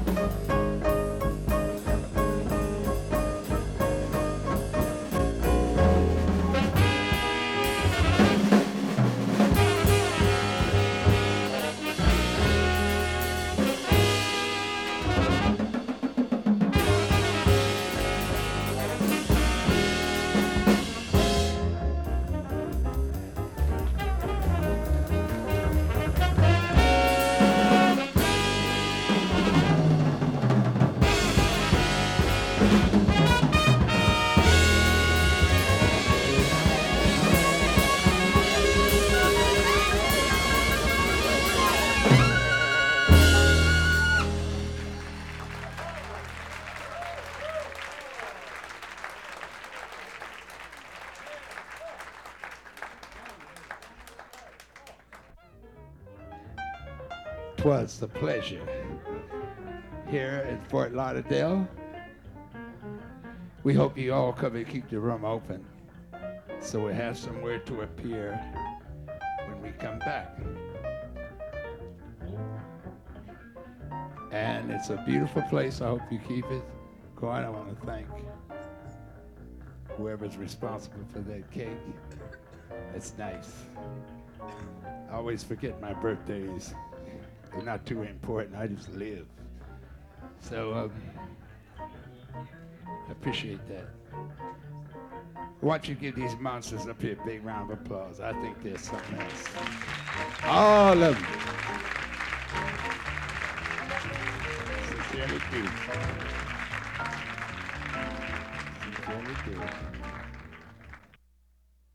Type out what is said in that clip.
'Twas a pleasure here in Fort Lauderdale. We hope you all come and keep the room open so we have somewhere to appear when we come back. And it's a beautiful place. I hope you keep it going. I want to thank whoever's responsible for that cake. It's nice. I always forget my birthdays. They're not too important. I just live. So I appreciate that. Why don't you give these monsters up here a big round of applause? I think there's something else. All of them. Sincerely do. Sincerely do.